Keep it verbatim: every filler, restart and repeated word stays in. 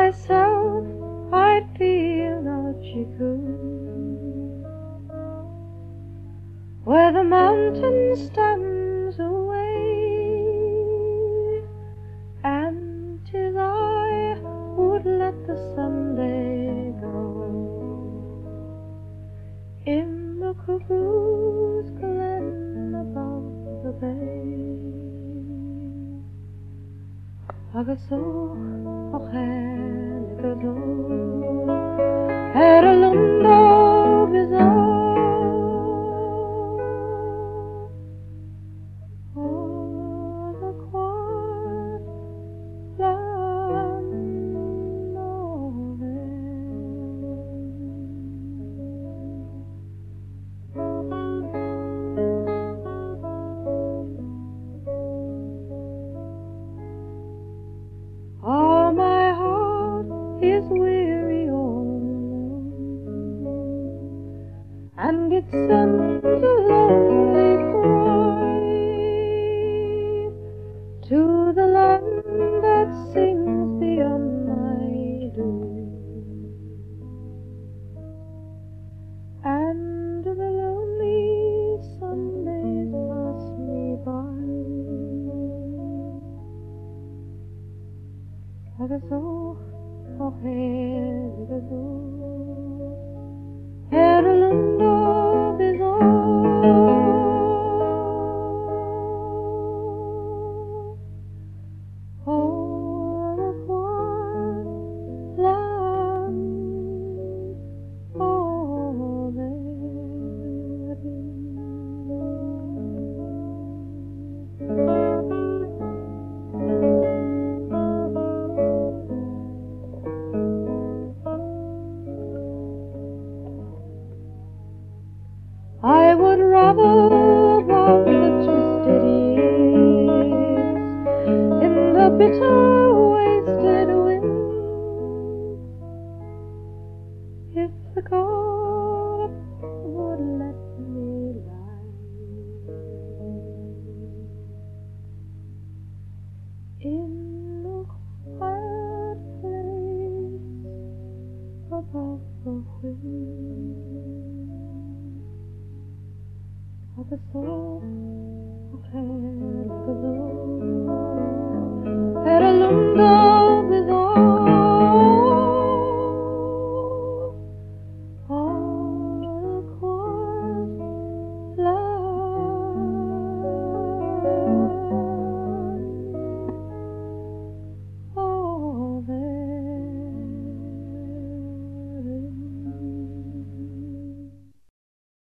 myself, I'd feel no chicoon, where the mountain stands away, and 'tis I would let the Sunday go in the cuckoo's glen above the bay. Agus och och helga då er lundo bizarre. Oh, the quiet land of oh, my heart is weary all alone, and it sends a lonely cry to the land that sings beyond my door, and the lonely Sundays pass me by. Agus och och helga då er lundo bizarre. Oh, the quiet land of I would rather walk the twisted years in the bitter wasted wind, if the God would let me lie in the quiet place above the wind. Agus och och helga då